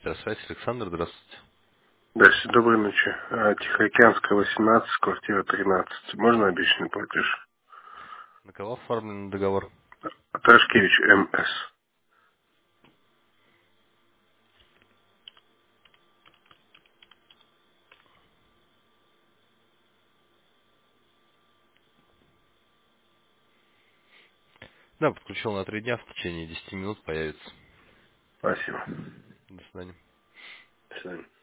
Связь, Александр, здравствуйте. Да, доброй ночи. Тихоокеанская, 18, квартира 13. Можно обещанный платеж? На кого оформлен договор? Ташкевич МС. Да, подключил на 3 дня, в течение 10 минут появится. Спасибо. До свидания. До свидания.